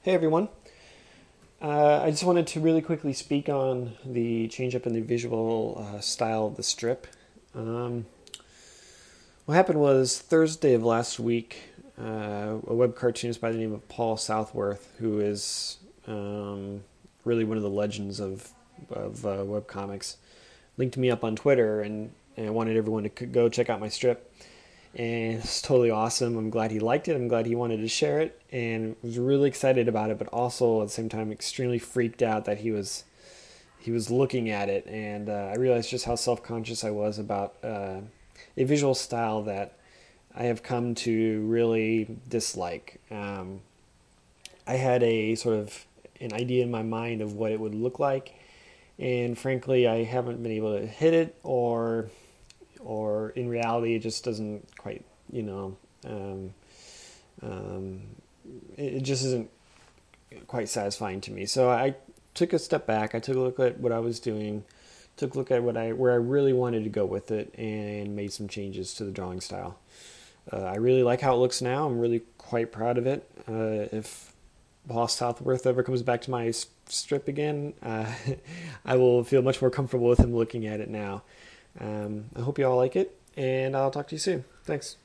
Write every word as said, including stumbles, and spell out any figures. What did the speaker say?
Hey everyone. Uh, I just wanted to really quickly speak on the change up in the visual uh, style of the strip. Um, what happened was Thursday of last week, uh, a web cartoonist by the name of Paul Southworth, who is um, really one of the legends of, of uh, web comics, linked me up on Twitter and, and wanted everyone to go check out my strip. And it's totally awesome. I'm glad he liked it. I'm glad he wanted to share it, and was really excited about it. But also at the same time, extremely freaked out that he was he was looking at it, and uh, I realized just how self conscious I was about uh, a visual style that I have come to really dislike. Um, I had a sort of an idea in my mind of what it would look like, and frankly, I haven't been able to hit it, or or in reality, it just doesn't quite, you know, um, um, it, it just isn't quite satisfying to me. So I took a step back. I took a look at what I was doing, took a look at what I where I really wanted to go with it, and made some changes to the drawing style. Uh, I really like how it looks now. I'm really quite proud of it. Uh, if Paul Southworth ever comes back to my strip again, uh, I will feel much more comfortable with him looking at it now. Um, I hope you all like it, and I'll talk to you soon. Thanks.